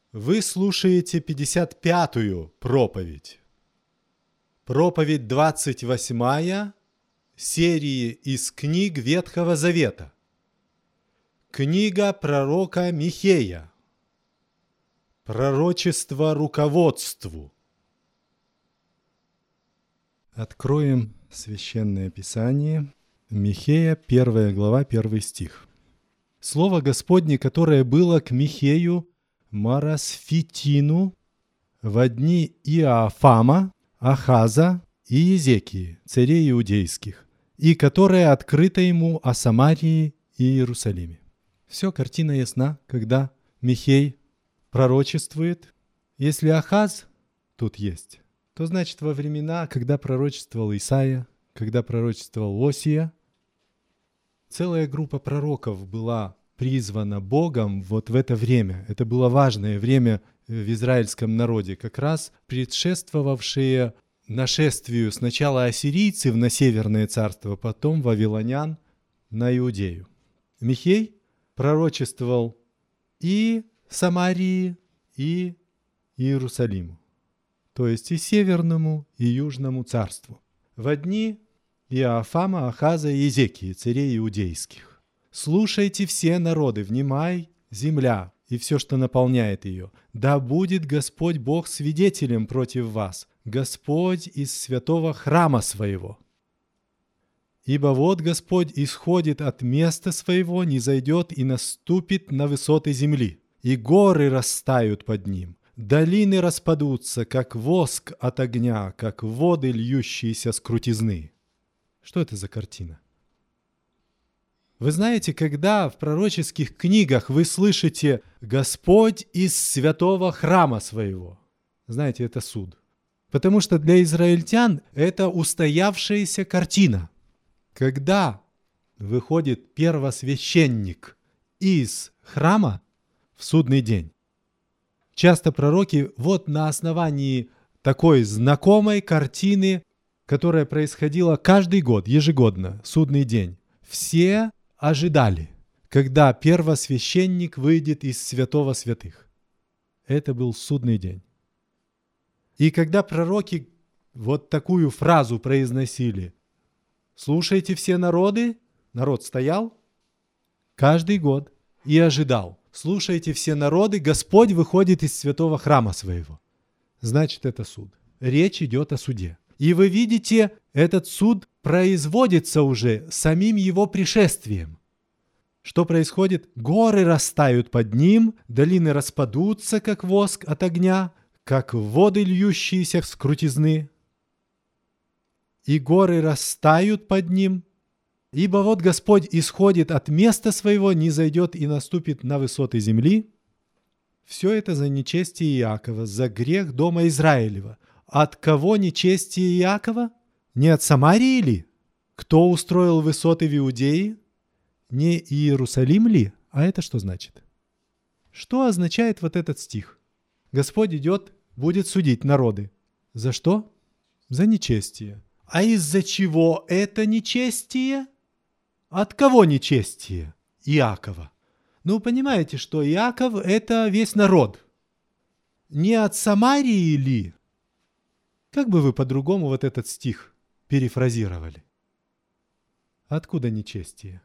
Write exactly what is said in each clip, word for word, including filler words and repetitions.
Вы слушаете пятьдесят пятую проповедь. Проповедь двадцать восьмая серии из книг Ветхого Завета. Книга пророка Михея. Пророчество руководству. Откроем Священное Писание. Михея, первая глава, первый стих. Слово Господне, которое было к Михею, Марасфитину, во дни Иоафама, Ахаза и Езекии, царей иудейских, и которое открыто ему о Самарии и Иерусалиме. Все, картина ясна, когда Михей пророчествует. Если Ахаз тут есть, то значит во времена, когда пророчествовал Исаия, когда пророчествовал Осия, целая группа пророков была призвана Богом вот в это время. Это было важное время в израильском народе, как раз предшествовавшее нашествию сначала ассирийцев на Северное царство, потом вавилонян на Иудею. Михей пророчествовал и Самарии, и Иерусалиму, то есть и Северному, и Южному царству, во дни Иоафама, Ахаза и Езекии, царей иудейских. «Слушайте все народы, внимай, земля, и все, что наполняет ее. Да будет Господь Бог свидетелем против вас, Господь из святого храма своего. Ибо вот Господь исходит от места своего, не зайдет и наступит на высоты земли, и горы растают под ним, долины распадутся, как воск от огня, как воды, льющиеся с крутизны». Что это за картина? Вы знаете, когда в пророческих книгах вы слышите «Господь из святого храма своего», знаете, это суд. Потому что для израильтян это устоявшаяся картина. Когда выходит первосвященник из храма в судный день, часто пророки вот на основании такой знакомой картины, которая происходила каждый год, ежегодно, судный день, все ожидали, когда первосвященник выйдет из святого святых. Это был судный день. И когда пророки вот такую фразу произносили: «Слушайте все народы», народ стоял каждый год и ожидал. «Слушайте все народы, Господь выходит из святого храма своего». Значит, это суд. Речь идет о суде. И вы видите, этот суд производится уже самим его пришествием. Что происходит? Горы растают под ним, долины распадутся, как воск от огня, как воды, льющиеся с крутизны. И горы растают под ним, ибо вот Господь исходит от места своего, не зайдет и наступит на высоты земли. Все это за нечестие Иакова, за грех дома Израилева. От кого нечестие Иакова? Не от Самарии ли? Кто устроил высоты в Иудее? Не Иерусалим ли? А это что значит? Что означает вот этот стих? Господь идет, будет судить народы. За что? За нечестие. А из-за чего это нечестие? От кого нечестие? Иакова. Ну, понимаете, что Иаков – это весь народ. Не от Самарии ли? Как бы вы по-другому вот этот стих перефразировали? Откуда нечестие?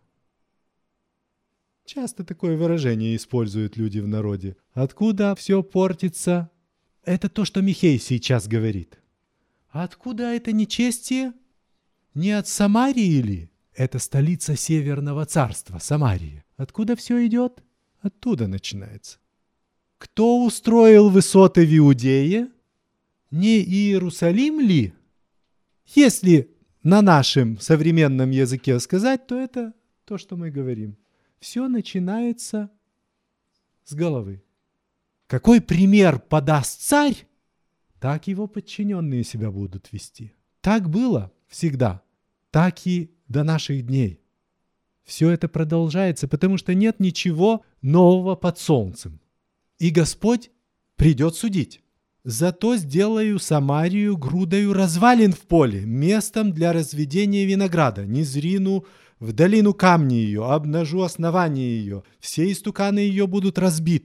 Часто такое выражение используют люди в народе. Откуда все портится? Это то, что Михей сейчас говорит. Откуда это нечестие? Не от Самарии ли? Это столица Северного царства, Самария. Откуда все идет? Оттуда начинается. Кто устроил высоты в Иудее? Не Иерусалим ли? Если на нашем современном языке сказать, то это то, что мы говорим. Все начинается с головы. Какой пример подаст царь, так его подчиненные себя будут вести. Так было всегда, так и до наших дней. Все это продолжается, потому что нет ничего нового под солнцем. И Господь придет судить. «Зато сделаю Самарию грудою развалин в поле, местом для разведения винограда, низрину в долину камни ее, обнажу основание ее, все истуканы ее будут разбиты,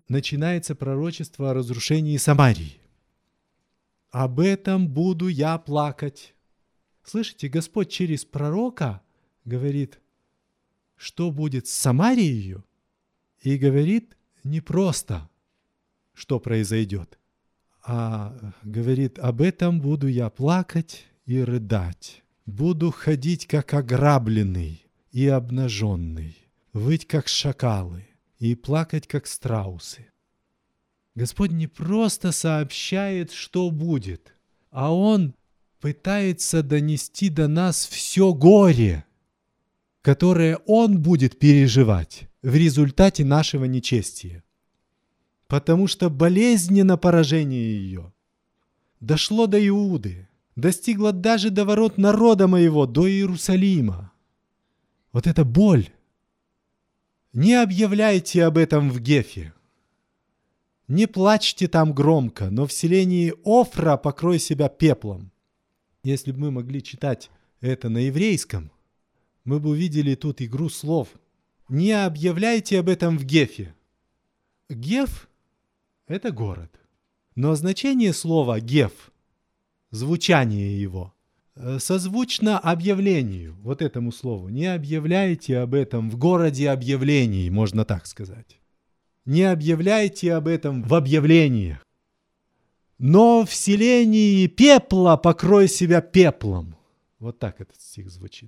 начинается пророчество о разрушении Самарии. Об этом буду я плакать. Слышите, Господь через пророка говорит, что будет с Самарией, и говорит не просто, что произойдет, а говорит, об этом буду я плакать и рыдать. Буду ходить, как ограбленный и обнаженный, выть, как шакалы, и плакать, как страусы. Господь не просто сообщает, что будет, а Он пытается донести до нас все горе, которое Он будет переживать в результате нашего нечестия. Потому что болезненно поражение ее дошло до Иуды, достигло даже до ворот народа моего, до Иерусалима. Вот эта боль. Не объявляйте об этом в Гефе. Не плачьте там громко, но в селении Офра покрой себя пеплом. Если бы мы могли читать это на еврейском, мы бы увидели тут игру слов. Не объявляйте об этом в Гефе. Геф – это город. Но значение слова «геф», звучание его, созвучно объявлению, вот этому слову. Не объявляйте об этом в городе объявлений, можно так сказать. Не объявляйте об этом в объявлениях. Но в селении пепла покрой себя пеплом. Вот так этот стих звучит.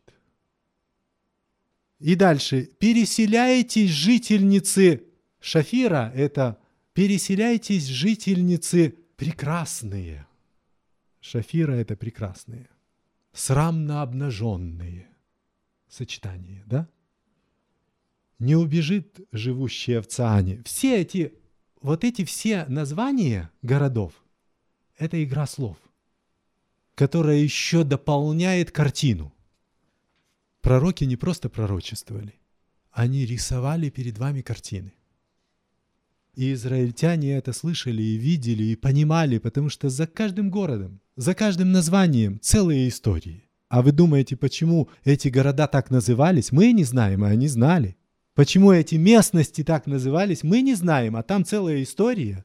И дальше. Переселяйтесь, жительницы Шафира, это переселяйтесь, жительницы прекрасные. Шафира – это прекрасные. Срамно обнаженные. Сочетание, да? Не убежит живущая в Циане. Все эти, вот эти все названия городов – это игра слов, которая еще дополняет картину. Пророки не просто пророчествовали, они рисовали перед вами картины. И израильтяне это слышали и видели, и понимали, потому что за каждым городом, за каждым названием целые истории. А вы думаете, почему эти города так назывались? Мы не знаем, а они знали. Почему эти местности так назывались? Мы не знаем, а там целая история.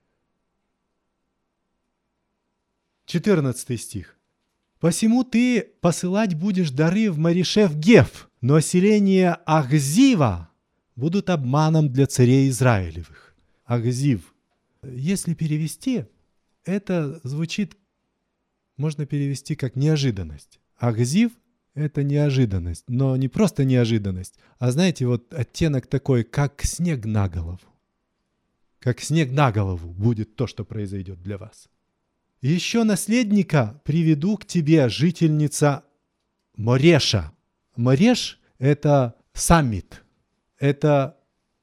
четырнадцатый стих. «Посему ты посылать будешь дары в Маришев-Геф, но селения Ахзива будут обманом для царей Израилевых». Ахзив. Если перевести, это звучит, можно перевести как неожиданность. Ахзив – это неожиданность, но не просто неожиданность, а знаете, вот оттенок такой, как снег на голову. Как снег на голову будет то, что произойдет для вас. Еще наследника приведу к тебе, жительница Мореша. Мореш – это саммит, это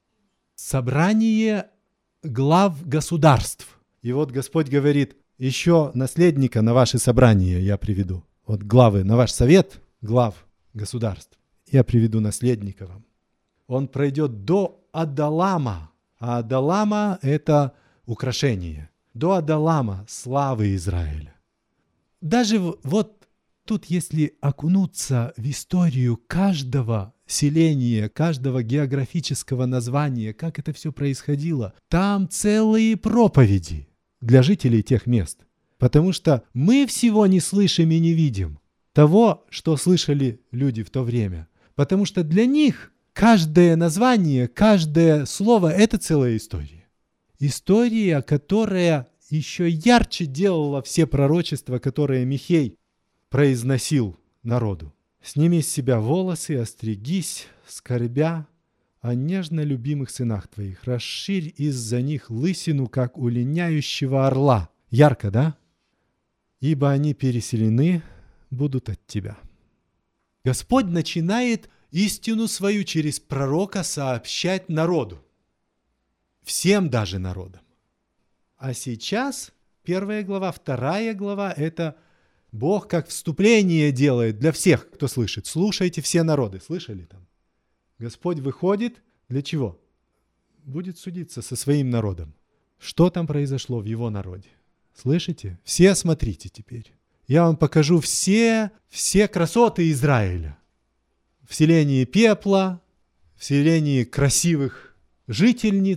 собрание глав государств. И вот Господь говорит, еще наследника на ваше собрание я приведу. Вот главы, на ваш совет глав государств я приведу наследника вам. Он пройдет до Адалама, а Адалама – это украшение. До Адалама славы Израиля. Даже вот тут, если окунуться в историю каждого селения, каждого географического названия, как это все происходило, там целые проповеди для жителей тех мест. Потому что мы всего не слышим и не видим того, что слышали люди в то время. Потому что для них каждое название, каждое слово – это целая история. История, которая еще ярче делала все пророчества, которые Михей произносил народу. «Сними с себя волосы, остригись, скорбя о нежно любимых сынах твоих, расширь из-за них лысину, как у линяющего орла». Ярко, да? «Ибо они переселены будут от тебя». Господь начинает истину свою через пророка сообщать народу. Всем даже народам. А сейчас первая глава, вторая глава – это Бог как вступление делает для всех, кто слышит. Слушайте все народы. Слышали там? Господь выходит для чего? Будет судиться со своим народом. Что там произошло в его народе? Слышите? Все смотрите теперь. Я вам покажу все, все красоты Израиля. В селении пепла, в селении красивых жительниц,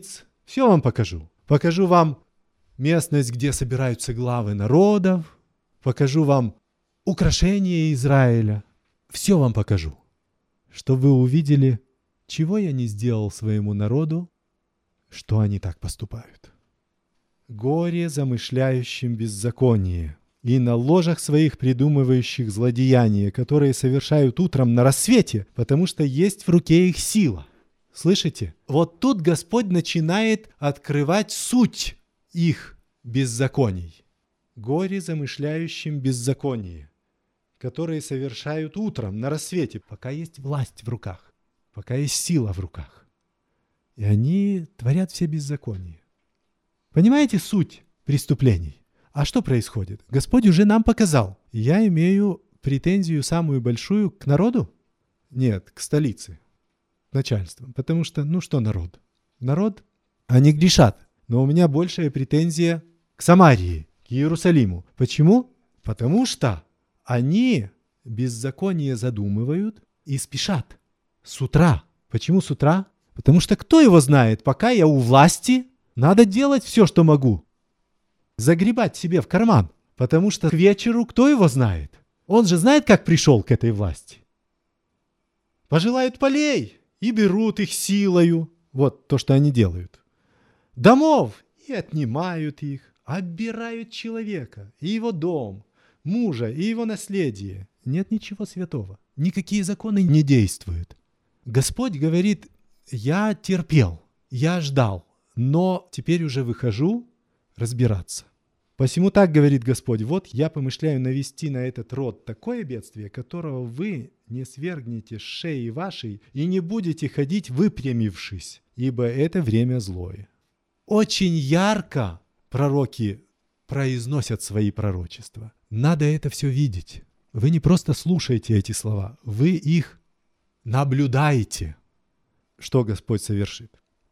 Все вам покажу. Покажу вам местность, где собираются главы народов. Покажу вам украшения Израиля. Все вам покажу. Чтобы вы увидели, чего я не сделал своему народу, что они так поступают. Горе замышляющим беззаконие и на ложах своих придумывающих злодеяния, которые совершают утром на рассвете, потому что есть в руке их сила. Слышите? Вот тут Господь начинает открывать суть их беззаконий. Горе замышляющим беззаконие, которые совершают утром на рассвете, пока есть власть в руках, пока есть сила в руках. И они творят все беззакония. Понимаете суть преступлений? А что происходит? Господь уже нам показал. Я имею претензию самую большую к народу? Нет, к столице, к начальству. Потому что, ну что народ? Народ, они грешат. Но у меня большая претензия к Самарии, к Иерусалиму. Почему? Потому что они беззаконие задумывают и спешат. С утра. Почему с утра? Потому что кто его знает, пока я у власти, надо делать все, что могу. Загребать себе в карман. Потому что к вечеру кто его знает? Он же знает, как пришел к этой власти. Пожелают полей и берут их силою. Вот то, что они делают. Домов и отнимают их. Оббирают человека и его дом, мужа и его наследие. Нет ничего святого. Никакие законы не действуют. Господь говорит, я терпел, я ждал, но теперь уже выхожу разбираться. Посему так говорит Господь, вот я помышляю навести на этот род такое бедствие, которого вы не свергнете с шеи вашей и не будете ходить выпрямившись, ибо это время злое. Очень ярко пророки произносят свои пророчества. Надо это все видеть. Вы не просто слушаете эти слова, вы их наблюдаете, что Господь совершит.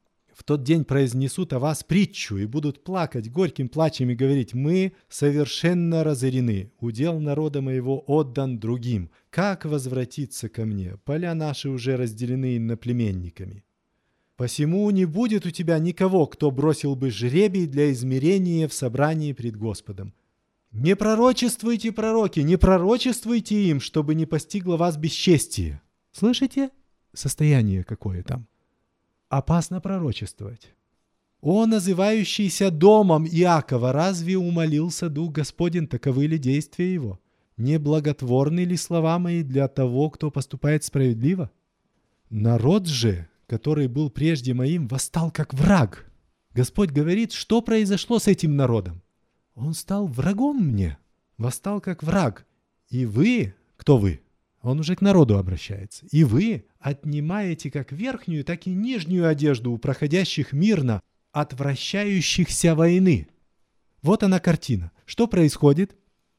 В тот день произнесут о вас притчу и будут плакать горьким плачем и говорить: мы совершенно разорены, удел народа моего отдан другим. Как возвратиться ко мне? Поля наши уже разделены иноплеменниками. Посему не будет у тебя никого, кто бросил бы жребий для измерения в собрании пред Господом. Не пророчествуйте, пророки, не пророчествуйте им, чтобы не постигло вас бесчестие. Слышите? Состояние какое там. Опасно пророчествовать. О, называющийся домом Иакова, разве умолился Дух Господень, таковы ли действия его? Не благотворны ли слова мои для того, кто поступает справедливо? Народ же, который был прежде моим, восстал как враг. Господь говорит, что произошло с этим народом? Он стал врагом мне, восстал как враг. И вы, кто вы? Он уже к народу обращается. И вы отнимаете как верхнюю, так и нижнюю одежду у проходящих мирно, отвращающихся войны. Вот она картина. Что происходит?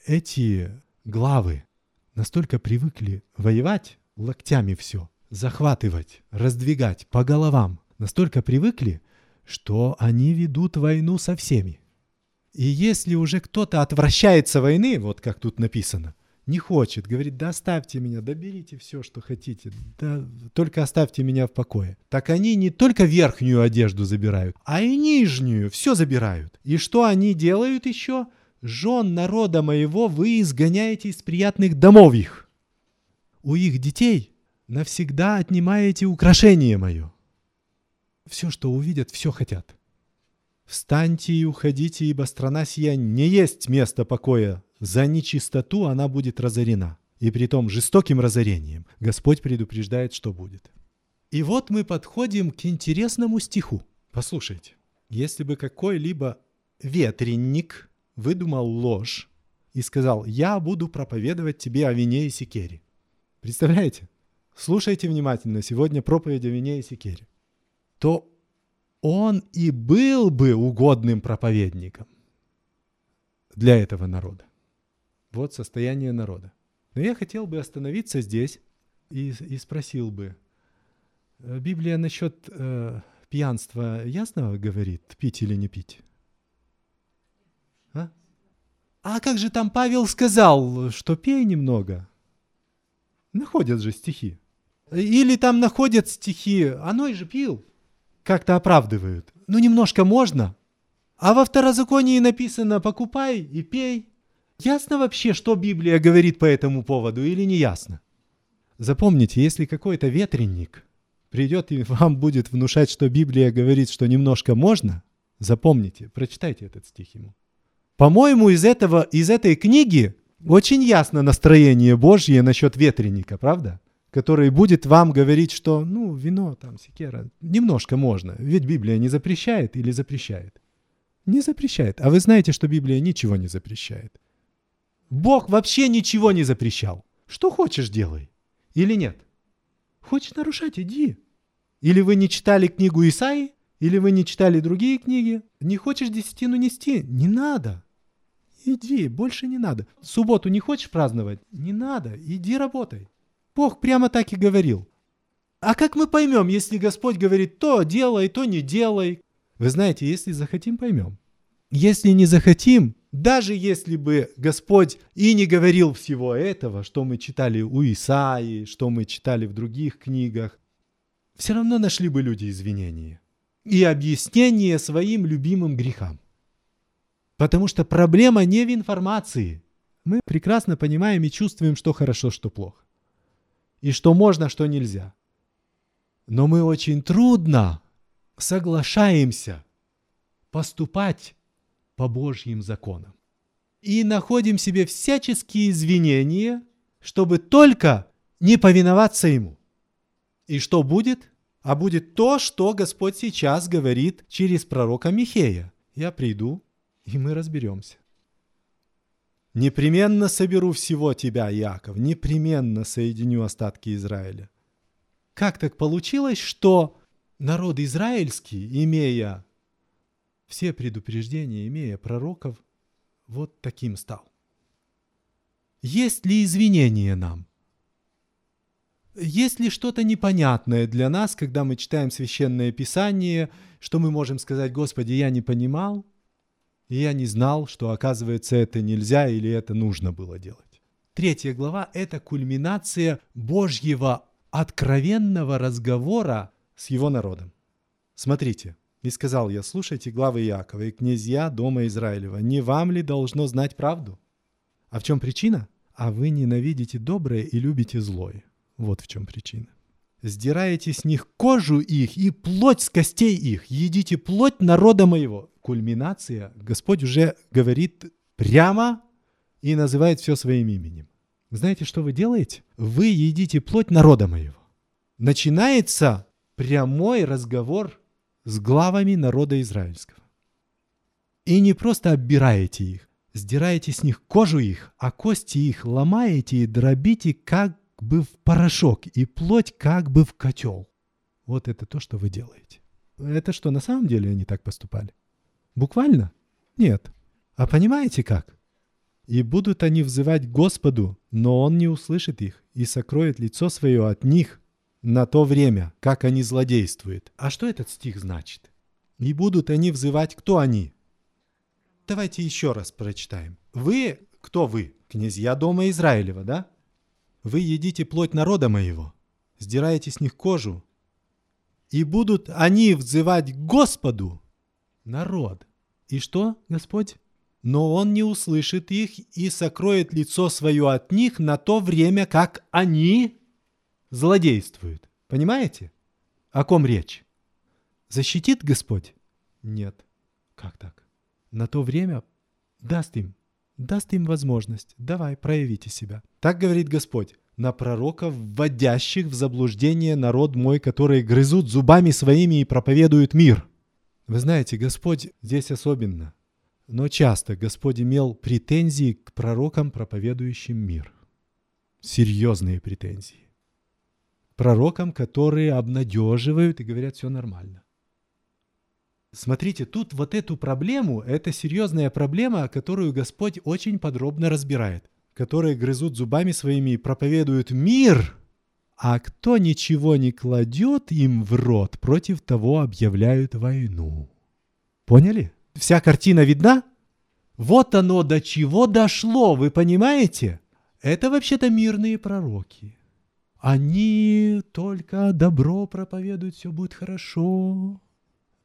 Эти главы настолько привыкли воевать, локтями все, захватывать, раздвигать по головам, настолько привыкли, что они ведут войну со всеми. И если уже кто-то отвращается войны, вот как тут написано, не хочет, говорит, да оставьте меня, да берите все, что хотите, да только оставьте меня в покое. Так они не только верхнюю одежду забирают, а и нижнюю, все забирают. И что они делают еще? Жен народа моего вы изгоняете из приятных домов их. У их детей навсегда отнимаете украшение мое. Все, что увидят, все хотят. Встаньте и уходите, ибо страна сия не есть место покоя. За нечистоту она будет разорена. И притом жестоким разорением. Господь предупреждает, что будет. И вот мы подходим к интересному стиху. Послушайте. Если бы какой-либо ветренник выдумал ложь и сказал: я буду проповедовать тебе о вине и секере. Представляете? Слушайте внимательно сегодня проповедь о вине и секере. То он и был бы угодным проповедником для этого народа. Вот состояние народа. Но я хотел бы остановиться здесь и, и спросил бы, Библия насчет э, пьянства ясно говорит, пить или не пить? А? а как же там Павел сказал, что пей немного? Находят же стихи. Или там находят стихи, оно же пил. как-то оправдывают. Ну, немножко можно. А во Второзаконии написано «покупай и пей». Ясно вообще, что Библия говорит по этому поводу или не ясно? Запомните, если какой-то ветреник придет и вам будет внушать, что Библия говорит, что немножко можно, запомните, прочитайте этот стих ему. По-моему, из этого, из этой книги очень ясно настроение Божье насчет ветреника, правда? Который будет вам говорить, что, ну, вино, там, секера, немножко можно. Ведь Библия не запрещает или запрещает? Не запрещает. А вы знаете, что Библия ничего не запрещает. Бог вообще ничего не запрещал. Что хочешь, делай. Или нет? Хочешь нарушать, иди. Или вы не читали книгу Исаии, или вы не читали другие книги. Не хочешь десятину нести? Не надо. Иди, больше не надо. Субботу не хочешь праздновать? Не надо, иди работай. Бог прямо так и говорил. А как мы поймем, если Господь говорит то делай, то не делай? Вы знаете, если захотим, поймем. Если не захотим, даже если бы Господь и не говорил всего этого, что мы читали у Исаии, что мы читали в других книгах, все равно нашли бы люди извинения и объяснение своим любимым грехам. Потому что проблема не в информации. Мы прекрасно понимаем и чувствуем, что хорошо, что плохо. И что можно, что нельзя. Но мы очень трудно соглашаемся поступать по Божьим законам. И находим себе всяческие извинения, чтобы только не повиноваться Ему. И что будет? А будет то, что Господь сейчас говорит через пророка Михея. Я приду, и мы разберемся. «Непременно соберу всего тебя, Иаков, непременно соединю остатки Израиля». Как так получилось, что народ израильский, имея все предупреждения, имея пророков, вот таким стал? Есть ли извинения нам? Есть ли что-то непонятное для нас, когда мы читаем Священное Писание, что мы можем сказать: «Господи, я не понимал, и я не знал, что, оказывается, это нельзя или это нужно было делать». Третья глава – это кульминация Божьего откровенного разговора с его народом. Смотрите. «И сказал я: слушайте главы Иакова и князья дома Израилева, не вам ли должно знать правду? А в чем причина? А вы ненавидите доброе и любите злое». Вот в чем причина. «Сдираете с них кожу их и плоть с костей их, едите плоть народа моего». Кульминация. Господь уже говорит прямо и называет все своим именем. Знаете, что вы делаете? Вы едите плоть народа моего. Начинается прямой разговор с главами народа израильского. И не просто оббираете их, сдираете с них кожу их, а кости их ломаете и дробите как бы в порошок, и плоть как бы в котел. Вот это то, что вы делаете. Это что, на самом деле они так поступали? Буквально? Нет. А понимаете как? «И будут они взывать к Господу, но Он не услышит их, и сокроет лицо свое от них на то время, как они злодействуют». А что этот стих значит? «И будут они взывать». Кто они? Давайте еще раз прочитаем. Вы, кто вы? Князья дома Израилева, да? Вы едите плоть народа моего, сдираете с них кожу. «И будут они взывать к Господу». Народ. И что, Господь? «Но Он не услышит их и сокроет лицо свое от них на то время, как они злодействуют». Понимаете? О ком речь? Защитит Господь? Нет. Как так? На то время даст им, даст им возможность. Давай, проявите себя. Так говорит Господь: «На пророков, вводящих в заблуждение народ мой, которые грызут зубами своими и проповедуют мир». Вы знаете, Господь здесь особенно, но часто Господь имел претензии к пророкам, проповедующим мир. Серьезные претензии. Пророкам, которые обнадеживают и говорят: все нормально. Смотрите, тут вот эту проблему, это серьезная проблема, которую Господь очень подробно разбирает. Которые грызут зубами своими и проповедуют мир, а кто ничего не кладет им в рот, против того объявляют войну. Поняли? Вся картина видна? Вот оно до чего дошло, вы понимаете? Это вообще-то мирные пророки. Они только добро проповедуют, все будет хорошо.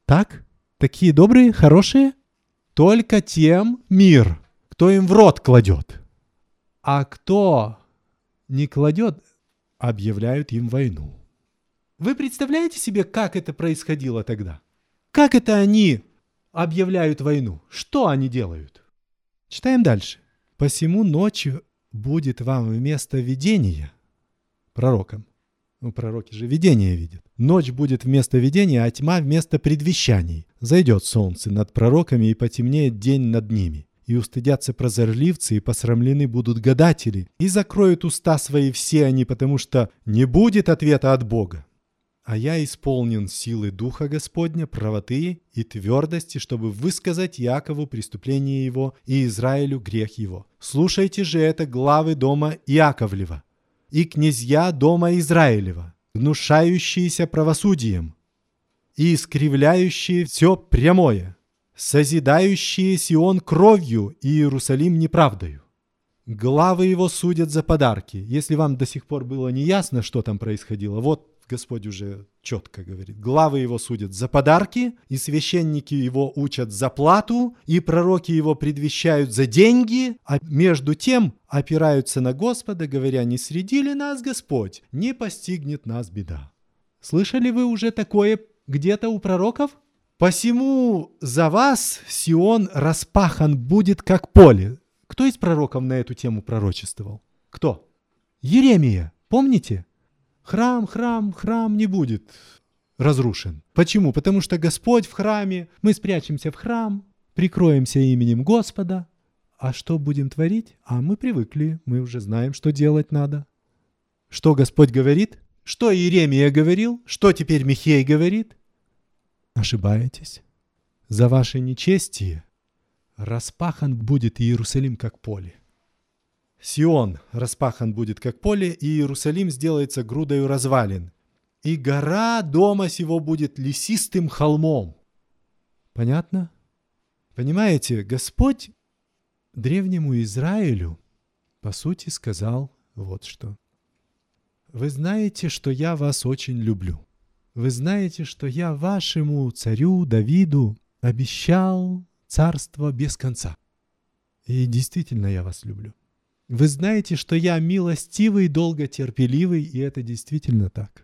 Так? Такие добрые, хорошие? Только тем мир, кто им в рот кладет. А кто не кладет, объявляют им войну. Вы представляете себе, как это происходило тогда? Как это они объявляют войну? Что они делают? Читаем дальше. «Посему ночью будет вам вместо видения», пророкам, ну пророки же видения видят, «ночь будет вместо видения, а тьма вместо предвещаний. Зайдет солнце над пророками, и потемнеет день над ними. И устыдятся прозорливцы, и посрамлены будут гадатели, и закроют уста свои все они, потому что не будет ответа от Бога. А я исполнен силы Духа Господня, правоты и твердости, чтобы высказать Иакову преступление его и Израилю грех его. Слушайте же это, главы дома Иаковлева и князья дома Израилева, гнушающиеся правосудием и искривляющие все прямое, созидающие Сион кровью и Иерусалим неправдою. Главы его судят за подарки». Если вам до сих пор было неясно, что там происходило, вот Господь уже четко говорит. Главы его судят за подарки, и священники его учат за плату, и пророки его предвещают за деньги, а между тем опираются на Господа, говоря: «Не среди ли нас Господь? Не постигнет нас беда». Слышали вы уже такое где-то у пророков? «Посему за вас Сион распахан будет, как поле». Кто из пророков на эту тему пророчествовал? Кто? Иеремия. Помните? Храм, храм, храм не будет разрушен. Почему? Потому что Господь в храме, мы спрячемся в храм, прикроемся именем Господа. А что будем творить? А мы привыкли, мы уже знаем, что делать надо. Что Господь говорит? Что Иеремия говорил? Что теперь Михей говорит? Ошибаетесь. За ваше нечестие распахан будет Иерусалим, как поле. Сион распахан будет, как поле, и Иерусалим сделается грудою развалин. И гора дома сего будет лесистым холмом. Понятно? Понимаете, Господь древнему Израилю, по сути, сказал вот что. Вы знаете, что я вас очень люблю. Вы знаете, что я вашему царю Давиду обещал царство без конца. И действительно я вас люблю. Вы знаете, что я милостивый, долготерпеливый, и это действительно так.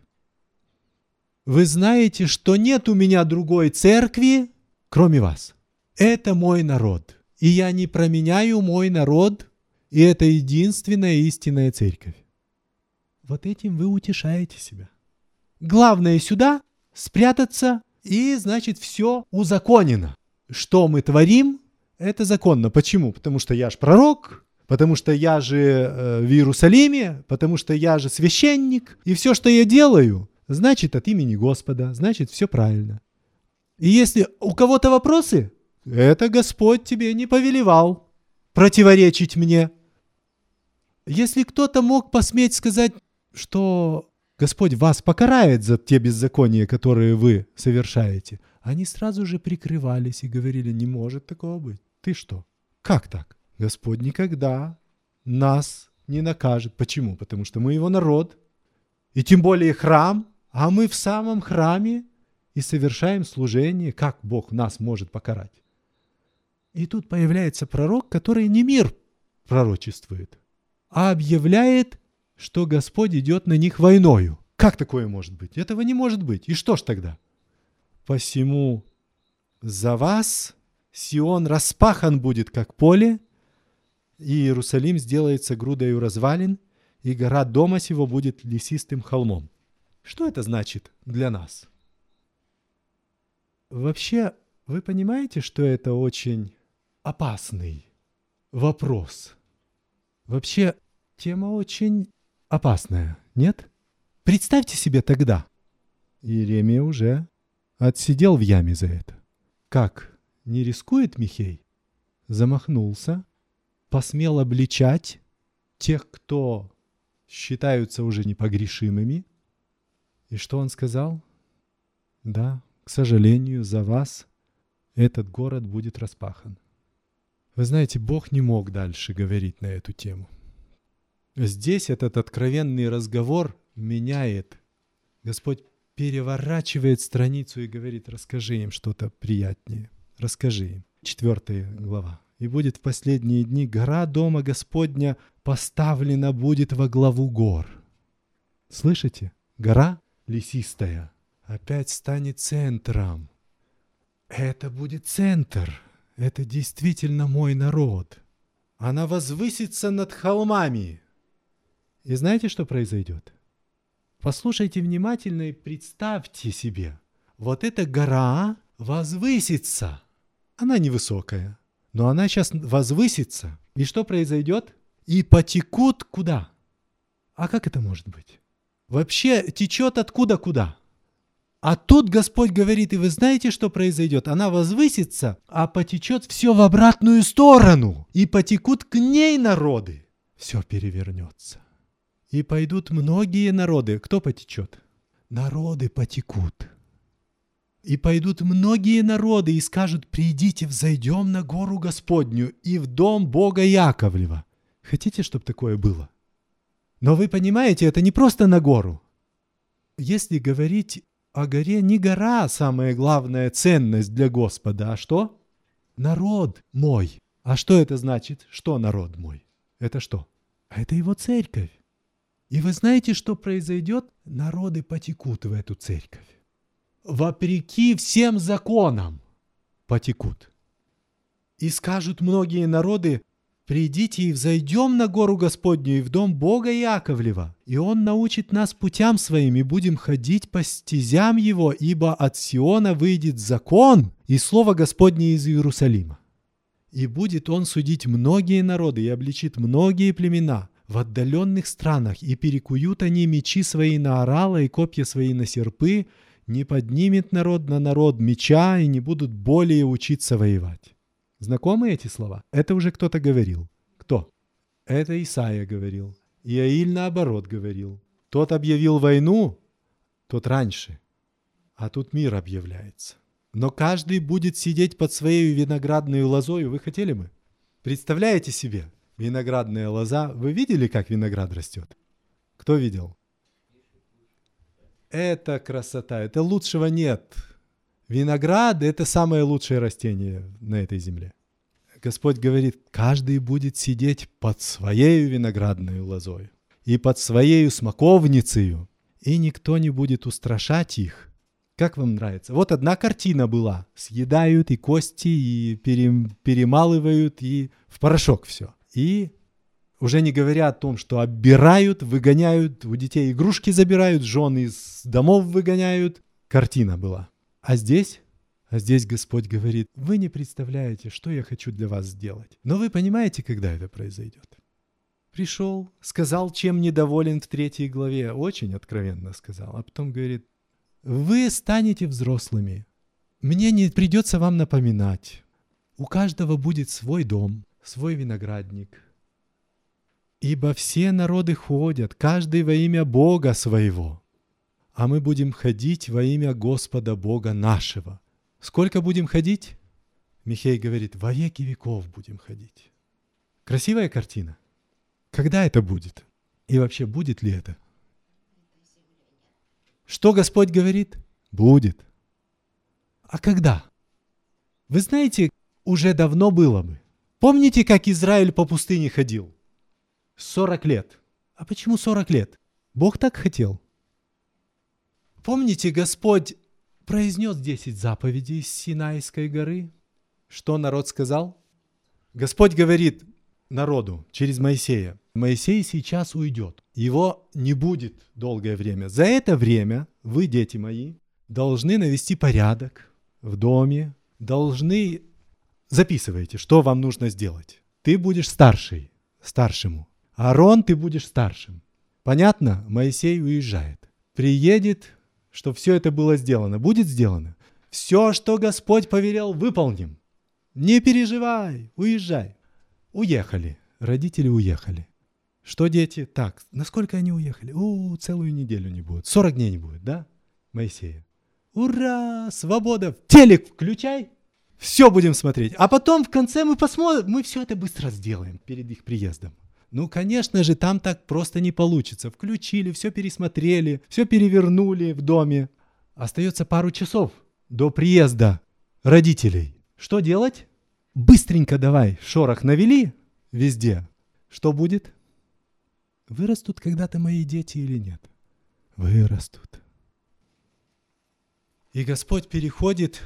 Вы знаете, что нет у меня другой церкви, кроме вас. Это мой народ. И я не променяю мой народ, и это единственная истинная церковь. Вот этим вы утешаете себя. Главное сюда спрятаться, и, значит, все узаконено. Что мы творим, это законно. Почему? Потому что я ж пророк, потому что я же э, в Иерусалиме, потому что я же священник, и все, что я делаю, значит, от имени Господа, значит, все правильно. И если у кого-то вопросы, это Господь тебе не повелевал противоречить мне. Если кто-то мог посметь сказать, что Господь вас покарает за те беззакония, которые вы совершаете, они сразу же прикрывались и говорили: не может такого быть. Ты что? Как так? Господь никогда нас не накажет. Почему? Потому что мы его народ, и тем более храм, а мы в самом храме и совершаем служение. Как Бог нас может покарать? И тут появляется пророк, который не мир пророчествует, а объявляет, что Господь идет на них войною. Как такое может быть? Этого не может быть. И что ж тогда? «Посему за вас Сион распахан будет, как поле, и Иерусалим сделается грудою развалин, и гора дома сего будет лесистым холмом». Что это значит для нас? Вообще, вы понимаете, что это очень опасный вопрос? Вообще, тема очень опасная, нет? Представьте себе тогда. Иеремия уже отсидел в яме за это. Как? Не рискует Михей? Замахнулся, посмел обличать тех, кто считаются уже непогрешимыми. И что он сказал? Да, к сожалению, за вас этот город будет распахан. Вы знаете, Бог не мог дальше говорить на эту тему. Здесь этот откровенный разговор меняет. Господь переворачивает страницу и говорит: расскажи им что-то приятнее. Расскажи им. Четвертая глава. «И будет в последние дни гора дома Господня поставлена будет во главу гор». Слышите? Гора лесистая опять станет центром. Это будет центр. Это действительно мой народ. Она возвысится над холмами. И знаете, что произойдет? Послушайте внимательно и представьте себе. Вот эта гора возвысится. Она невысокая, но она сейчас возвысится. И что произойдет? И потекут куда? А как это может быть? Вообще течет откуда куда? А тут Господь говорит, и вы знаете, что произойдет? Она возвысится, а потечет все в обратную сторону. И потекут к ней народы. Все перевернется. И пойдут многие народы. Кто потечет? Народы потекут. И пойдут многие народы и скажут: придите, взойдем на гору Господню и в дом Бога Яковлева. Хотите, чтобы такое было? Но вы понимаете, это не просто на гору. Если говорить о горе, не гора самая главная ценность для Господа, а что? Народ мой. А что это значит? Что народ мой? Это что? А это его церковь. И вы знаете, что произойдет? Народы потекут в эту церковь. Вопреки всем законам потекут. И скажут многие народы: придите и взойдем на гору Господню и в дом Бога Яковлева, и Он научит нас путям своим, и будем ходить по стезям Его, ибо от Сиона выйдет закон и слово Господне из Иерусалима. И будет Он судить многие народы и обличит многие племена в отдаленных странах, и перекуют они мечи свои на орала и копья свои на серпы, не поднимет народ на народ меча и не будут более учиться воевать. Знакомы эти слова? Это уже кто-то говорил. Кто? Это Исаия говорил. Иаиль наоборот говорил. Тот объявил войну, тот раньше. А тут мир объявляется. Но каждый будет сидеть под своей виноградной лозой. Вы хотели бы? Представляете себе? Виноградная лоза. Вы видели, как виноград растет? Кто видел? Это красота. Это лучшего нет. Виноград – это самое лучшее растение на этой земле. Господь говорит, каждый будет сидеть под своей виноградной лозой и под своей смоковницею, и никто не будет устрашать их. Как вам нравится? Вот одна картина была. Съедают и кости, и перемалывают, и в порошок все. И уже не говоря о том, что оббирают, выгоняют, у детей игрушки забирают, жен из домов выгоняют. Картина была. А здесь? А здесь Господь говорит, вы не представляете, что я хочу для вас сделать. Но вы понимаете, когда это произойдет? Пришел, сказал, чем недоволен в третьей главе, очень откровенно сказал, а потом говорит, вы станете взрослыми, мне не придется вам напоминать, у каждого будет свой дом, свой виноградник. Ибо все народы ходят, каждый во имя Бога своего, а мы будем ходить во имя Господа Бога нашего. Сколько будем ходить? Михей говорит, во веки веков будем ходить. Красивая картина. Когда это будет? И вообще, будет ли это? Что Господь говорит? Будет. А когда? Вы знаете, уже давно было бы. Помните, как Израиль по пустыне ходил? сорок лет. А почему сорок лет? Бог так хотел. Помните, Господь произнес десять заповедей с Синайской горы? Что народ сказал? Господь говорит народу через Моисея. Моисей сейчас уйдет. Его не будет долгое время. За это время вы, дети мои, должны навести порядок в доме. Должны... Записывайте, что вам нужно сделать. Ты будешь старший, старшему. Аарон, ты будешь старшим. Понятно? Моисей уезжает. Приедет... что все это было сделано. Будет сделано. Все, что Господь повелел, выполним. Не переживай, уезжай. Уехали. Родители уехали. Что дети? Так, насколько они уехали? У, целую неделю не будет. сорок дней не будет, да? Моисея. Ура! Свобода! Телек включай! Все будем смотреть. А потом в конце мы посмотрим. Мы все это быстро сделаем перед их приездом. Ну, конечно же, там так просто не получится. Включили, все пересмотрели, все перевернули в доме. Остается пару часов до приезда родителей. Что делать? Быстренько давай. Шорох навели везде. Что будет? Вырастут когда-то мои дети или нет? Вырастут. И Господь переходит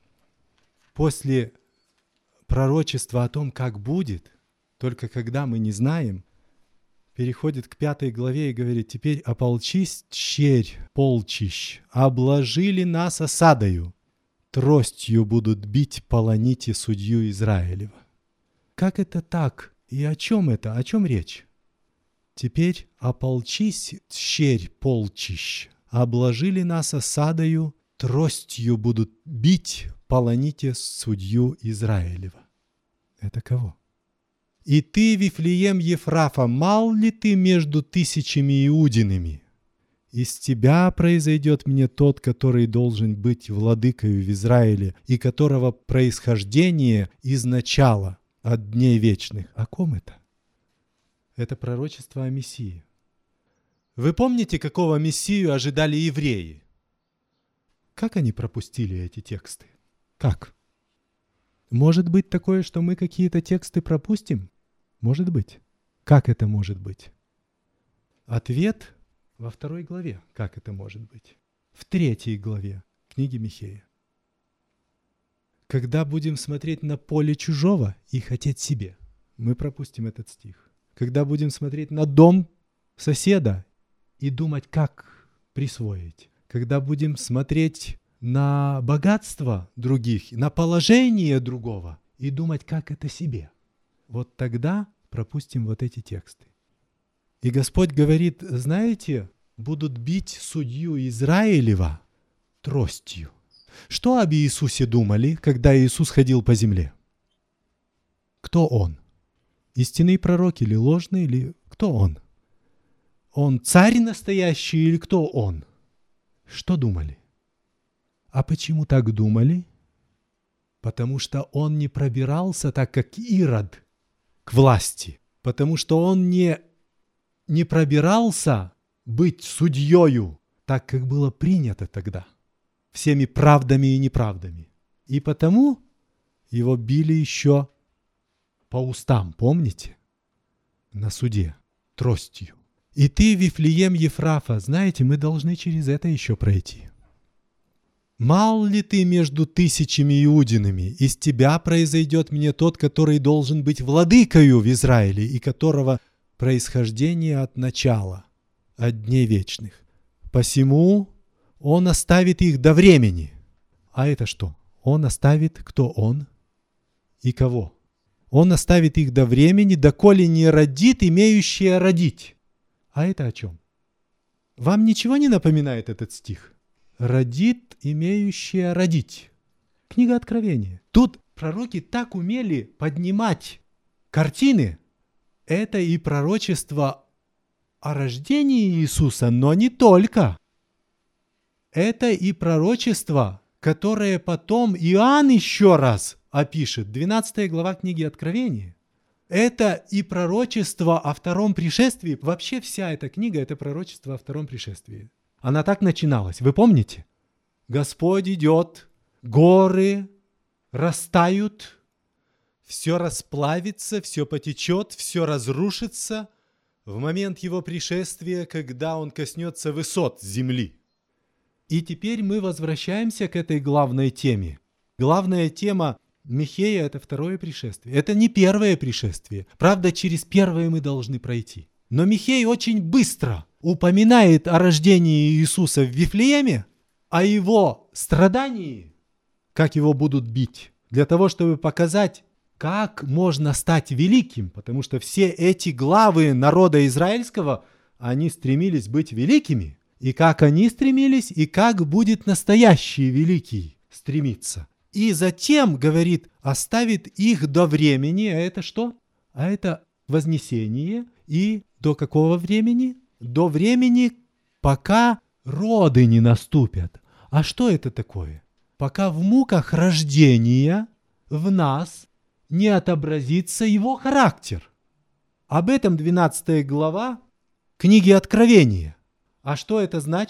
после пророчества о том, как будет, только когда мы не знаем, переходит к пятой главе и говорит: «Теперь ополчись, черь, полчищ, обложили нас осадою, тростью будут бить полоните судью Израилева». Как это так? И о чем это? О чем речь? «Теперь ополчись, черь, полчищ, обложили нас осадою, тростью будут бить полоните судью Израилева». Это кого? «И ты, Вифлеем Ефрафа, мал ли ты между тысячами иудиными? Из тебя произойдет мне тот, который должен быть владыкою в Израиле, и которого происхождение изначало от дней вечных». О ком это? Это пророчество о Мессии. Вы помните, какого Мессию ожидали евреи? Как они пропустили эти тексты? Как? Может быть такое, что мы какие-то тексты пропустим? Может быть. Как это может быть? Ответ во второй главе. Как это может быть? В третьей главе книги Михея. «Когда будем смотреть на поле чужого и хотеть себе», мы пропустим этот стих. «Когда будем смотреть на дом соседа и думать, как присвоить». Когда будем смотреть на богатство других, на положение другого и думать, как это себе. Вот тогда пропустим вот эти тексты. И Господь говорит: знаете, будут бить судью Израилева тростью. Что об Иисусе думали, когда Иисус ходил по земле? Кто Он? Истинный пророк или ложный, или кто Он? Он царь настоящий или кто Он? Что думали? А почему так думали? Потому что он не пробирался так, как Ирод, к власти. Потому что он не, не пробирался быть судьёю, так, как было принято тогда, всеми правдами и неправдами. И потому его били еще по устам, помните? На суде, тростью. «И ты, Вифлеем Ефрафа», знаете, мы должны через это еще пройти. «Мал ли ты между тысячами иудинами? Из тебя произойдет мне тот, который должен быть владыкою в Израиле, и которого происхождение от начала, от дней вечных. Посему он оставит их до времени». А это что? Он оставит, кто он и кого? Он оставит их до времени, доколе не родит имеющее родить. А это о чем? Вам ничего не напоминает этот стих? «Родит имеющее родить». Книга Откровения. Тут пророки так умели поднимать картины. Это и пророчество о рождении Иисуса, но не только. Это и пророчество, которое потом Иоанн еще раз опишет. двенадцатая глава книги Откровения. Это и пророчество о втором пришествии. Вообще вся эта книга – это пророчество о втором пришествии. Она так начиналась. Вы помните? Господь идет, горы растают, все расплавится, все потечет, все разрушится в момент Его пришествия, когда Он коснется высот земли. И теперь мы возвращаемся к этой главной теме. Главная тема Михея – это второе пришествие. Это не первое пришествие. Правда, через первое мы должны пройти. Но Михей очень быстро упоминает о рождении Иисуса в Вифлееме, о Его страдании, как Его будут бить, для того, чтобы показать, как можно стать великим, потому что все эти главы народа израильского, они стремились быть великими, и как они стремились, и как будет настоящий великий стремиться. И затем, говорит, оставит их до времени, а это что? А это вознесение, и до какого времени? До времени, пока роды не наступят. А что это такое? Пока в муках рождения в нас не отобразится его характер. Об этом двенадцатая глава книги Откровения. А что это значит?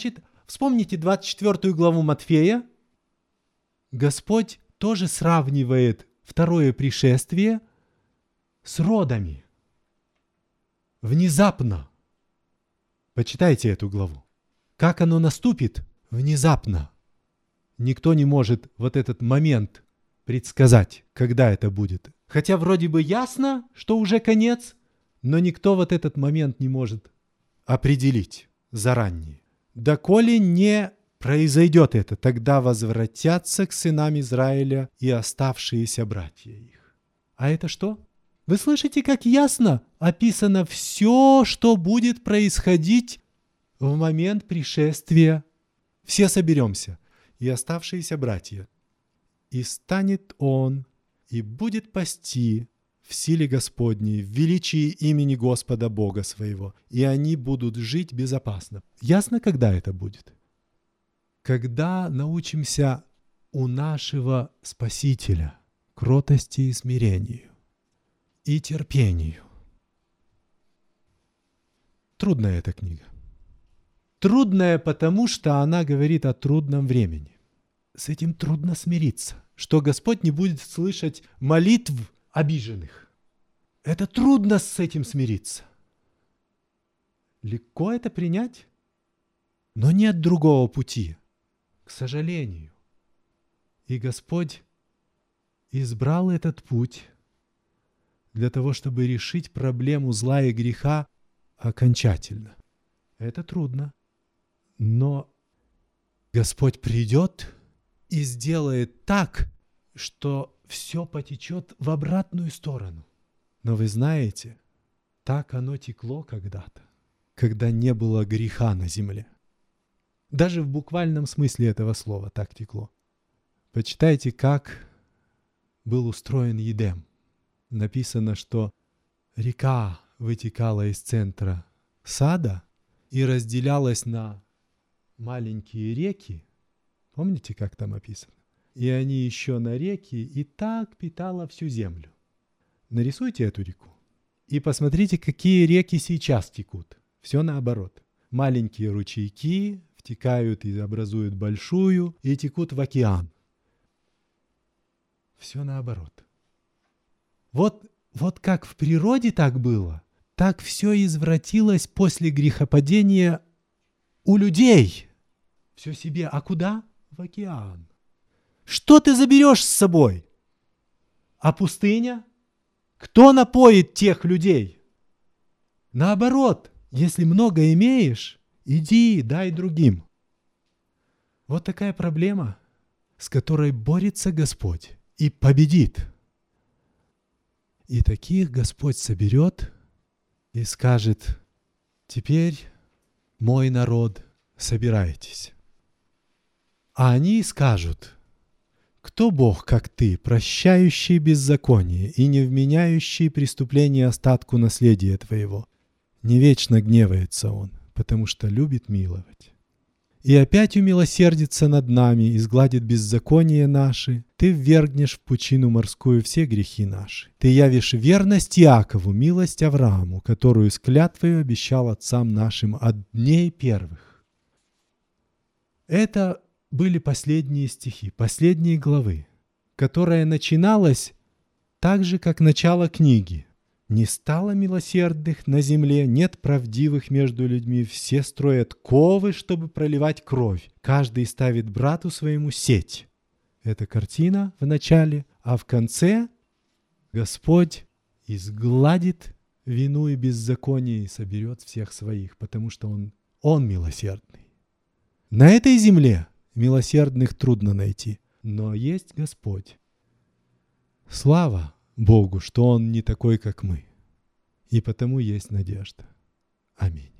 Вспомните двадцать четвёртую главу Матфея. Господь тоже сравнивает второе пришествие с родами. Внезапно. Почитайте эту главу. Как оно наступит? Внезапно. Никто не может вот этот момент предсказать, когда это будет. Хотя вроде бы ясно, что уже конец, но никто вот этот момент не может определить заранее. Доколе не произойдет это, тогда возвратятся к сынам Израиля и оставшиеся братья их. А это что? Вы слышите, как ясно описано все, что будет происходить в момент пришествия. Все соберемся, и оставшиеся братья. И станет он, и будет пасти в силе Господней, в величии имени Господа Бога своего, и они будут жить безопасно. Ясно, когда это будет? Когда научимся у нашего Спасителя кротости и смирению и терпению. Трудная эта книга. Трудная, потому что она говорит о трудном времени. С этим трудно смириться, что Господь не будет слышать молитв обиженных. Это трудно с этим смириться. Легко это принять, но нет другого пути, к сожалению. И Господь избрал этот путь для того, чтобы решить проблему зла и греха окончательно. Это трудно, но Господь придет и сделает так, что все потечет в обратную сторону. Но вы знаете, так оно текло когда-то, когда не было греха на земле. Даже в буквальном смысле этого слова так текло. Почитайте, как был устроен Едем. Написано, что река вытекала из центра сада и разделялась на маленькие реки. Помните, как там описано? И они еще на реки, и так питала всю землю. Нарисуйте эту реку. И посмотрите, какие реки сейчас текут. Все наоборот. Маленькие ручейки втекают и образуют большую, и текут в океан. Все наоборот. Вот, вот как в природе так было, так все извратилось после грехопадения у людей. Все себе. А куда? В океан. Что ты заберешь с собой? А пустыня? Кто напоит тех людей? Наоборот, если много имеешь, иди, дай другим. Вот такая проблема, с которой борется Господь и победит. И таких Господь соберет и скажет: теперь, мой народ, собирайтесь. А они скажут: кто Бог, как ты, прощающий беззаконие и не вменяющий преступление остатку наследия твоего? Не вечно гневается он, потому что любит миловать. И опять умилосердится над нами и сгладит беззаконие наши. Ты ввергнешь в пучину морскую все грехи наши. Ты явишь верность Иакову, милость Аврааму, которую с клятвою обещал отцам нашим от дней первых. Это были последние стихи, последние главы, которая начиналась так же, как начало книги. Не стало милосердных на земле, нет правдивых между людьми, все строят ковы, чтобы проливать кровь. Каждый ставит брату своему сеть. Это картина в начале, а в конце Господь изгладит вину и беззаконие и соберет всех своих, потому что Он, Он милосердный. На этой земле милосердных трудно найти, но есть Господь. Слава Богу, что Он не такой, как мы. И потому есть надежда. Аминь.